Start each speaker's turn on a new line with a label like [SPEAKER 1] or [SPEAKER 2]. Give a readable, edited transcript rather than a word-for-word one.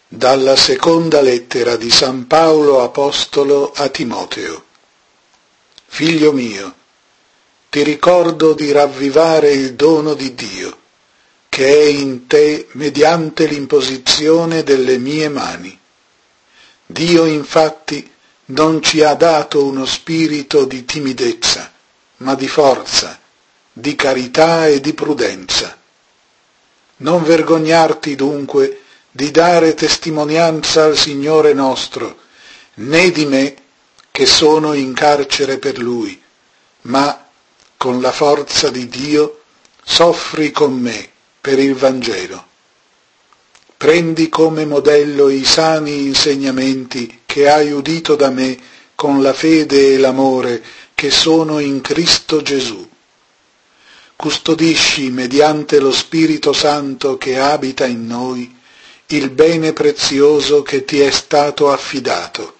[SPEAKER 1] Dalla seconda lettera di San Paolo Apostolo a Timoteo. Figlio mio, ti ricordo di ravvivare il dono di Dio, che è in te mediante l'imposizione delle mie mani. Dio infatti non ci ha dato uno spirito di timidezza, ma di forza, di carità e di prudenza. Non vergognarti dunque di dare testimonianza al Signore nostro, né di me, che sono in carcere per Lui, ma, con la forza di Dio, soffri con me per il Vangelo. Prendi come modello i sani insegnamenti che hai udito da me con la fede e l'amore che sono in Cristo Gesù. Custodisci, mediante lo Spirito Santo che abita in noi, il bene prezioso che ti è stato affidato.